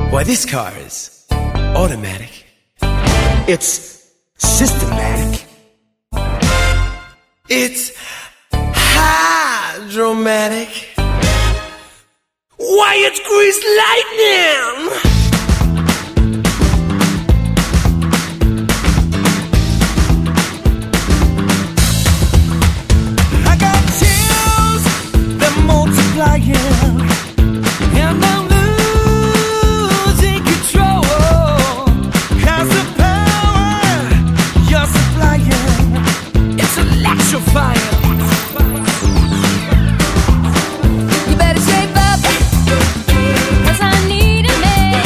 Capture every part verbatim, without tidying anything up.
Why, this car is automatic. It's systematic. It's hydromatic. Why, it's greased lightning! I got chills, they're multiplying, and I'm losing control. 'Cause the power you're supplying, it's electrifying. You better shape up, 'cause I need a man,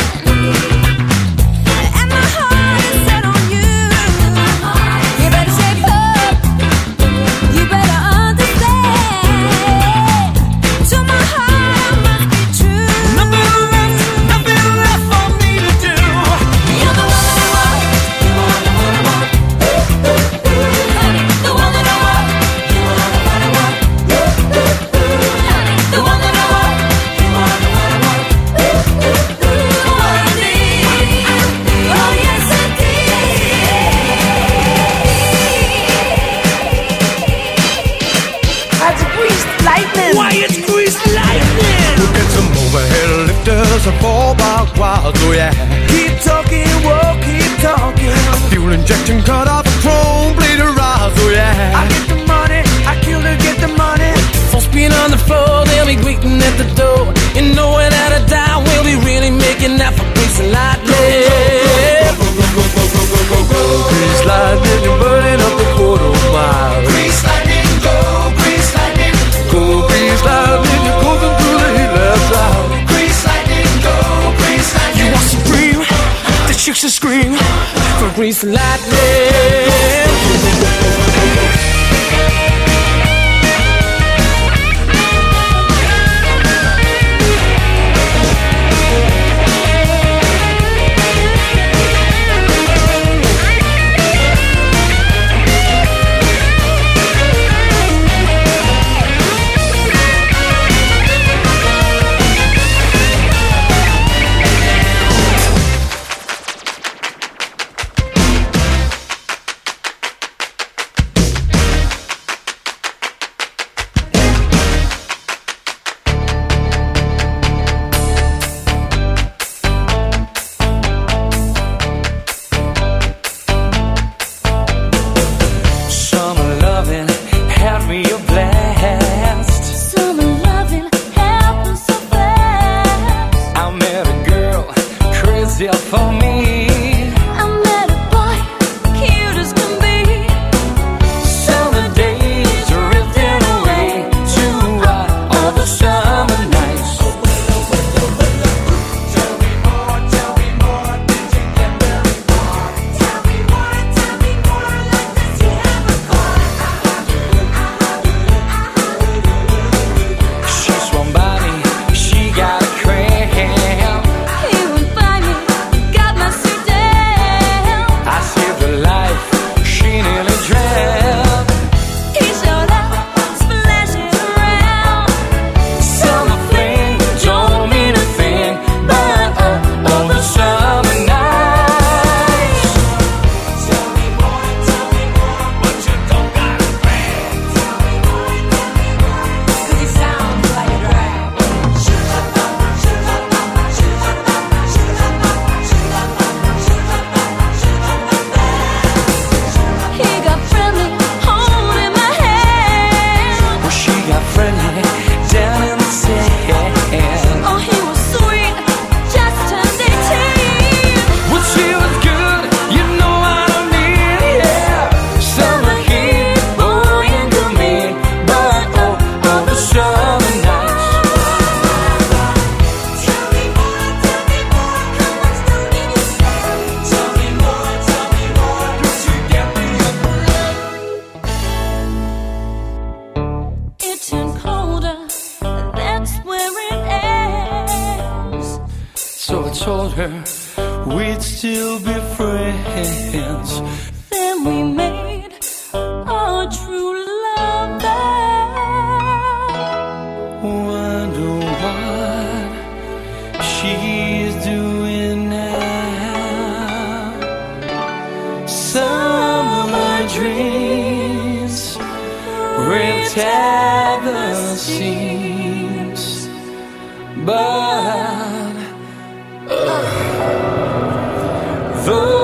and my heart is set on you. You better shape up, you better understand. To my heart I must be true. Nothing left, nothing left for me to do. You're the one that I want, you are the one I want. Honey, the one that I want, you are the one I want. Honey, the one that I want, you are the one I want. What I need, oh yes indeed. That's greased lightning. Why, it's greased lightning. Look at some overhead lifters and four by quads, oh yeah. Keep talking, whoa, keep talking. Fuel injection cut off a chrome blade of rise, oh yeah. I get the money, I kill to get the money. Full speed on the floor, they'll be waiting at the door. And know without a doubt, we'll be really making that for greased lightning. Greased lightning, you're burning up the quarter mile. Greased lightning, go, greased lightning. Go, greased lightning, you're cruising through the heat left out. Greased lightning, go, greased lightning. You want supreme, the chicks should scream for greased lightning. Summer loving had me a blast. Summer loving happened so fast. I met a girl crazy for me. I met a boy cute as can be. Summer days drifting away to uh, all the summer nights. Tell me more, tell me more, did you get very bored? Tell me more, tell me more, like does he have a car? She swung by me, she got a cramp. He went by me, got my suit down. I saved her life, she nearly drowned. He showed up, splashing around. Summer fling don't mean a thing, but uh, all the summer nights. Tell me more, tell me more, but you don't got a brand. Tell me more, tell me more, 'cause he sounds like a drag. Shoot up, shoot up, shoot up, shoot up, shoot up, shoot up, shoot up. He got friendly, holding my hand. Well, she got friendly down in the sand. Oh, he was sweet, just turned eighteen. Well, she was good, you know what I mean, yeah. Summer heat, blowing to me, but oh, all the summer nights. Tell me more, tell me more, how much do you say? Tell me more, tell me more, did you get me a break? It turned colder, that's where it ends. So I told her we'd still be friends. Then we made our true love vow. Wonder what she's doing dreams will tear the seams, but uh, though